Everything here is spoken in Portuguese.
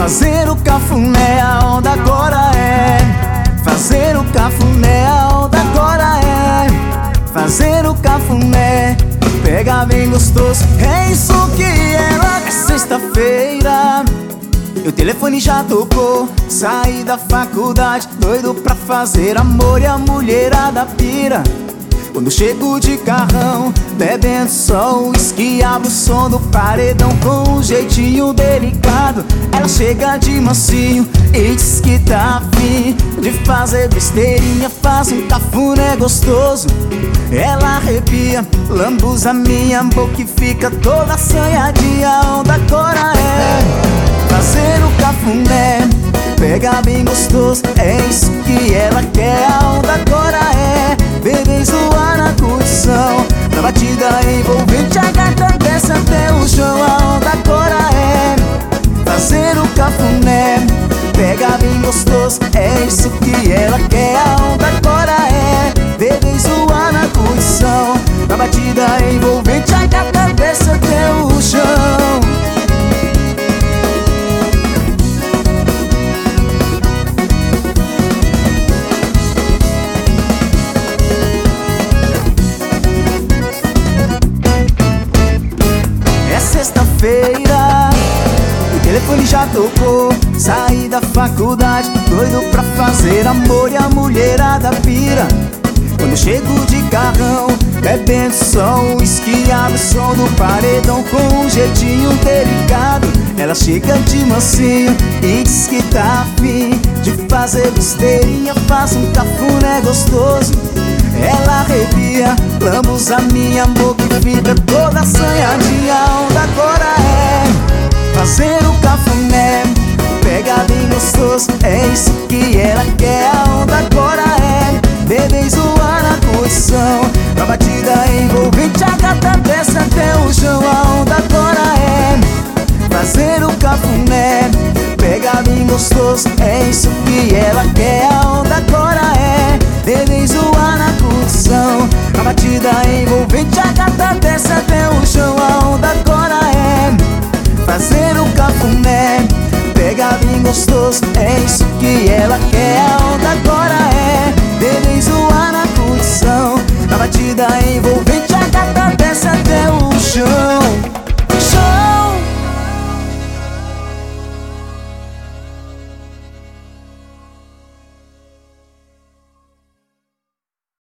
Fazer o cafuné, a onda agora é. Fazer o cafuné, a onda agora é. Fazer o cafuné, pega bem gostoso, é isso que ela quer. Sexta-feira, meu telefone já tocou. Saí da faculdade, doido pra fazer amor e a mulherada pira. Quando chego de carrão, bebendo só o uísque, abro o som do paredão com um jeitinho delicado. Ela chega de mansinho e diz que tá afim de fazer besteirinha, faz um cafuné gostoso. Ela arrepia, lambuza minha boca e fica toda assanhadinha. A onda agora é fazer o cafuné, pega bem gostoso, é isso que ela quer. A onda agora é beber e zoar na curtição, na batida envolvente, a gata desce até o chão. A onda agora é fazer o cafuné, pega bem gostoso, é isso que ela quer. A onda agora é beber e zoar na curtição, na batida envolvente, a gata desce até o chão. Sexta-feira, o telefone já tocou. Saí da faculdade, doido pra fazer amor e a mulherada pira. Quando chego de carrão, bebendo só o uísque, abro o som do paredão com um jeitinho delicado. Ela chega de mansinho e diz que tá afim de fazer besteirinha, faz um cafuné gostoso. Ela arrepia, lambuza minha boca e fica toda assanhadinha. A onda agora é fazer o cafuné, pega bem gostoso, é isso que ela quer. A onda agora é beber e zoar na curtição, na batida envolvente, a gata desce até o chão. A onda agora é fazer o cafuné, pega bem gostoso, é isso que ela quer. A onda agora é beber e zoar na curtição, a batida envolvente, a gata desce até o chão. A onda agora é fazer o cafuné, pega bem gostoso, é isso que ela quer.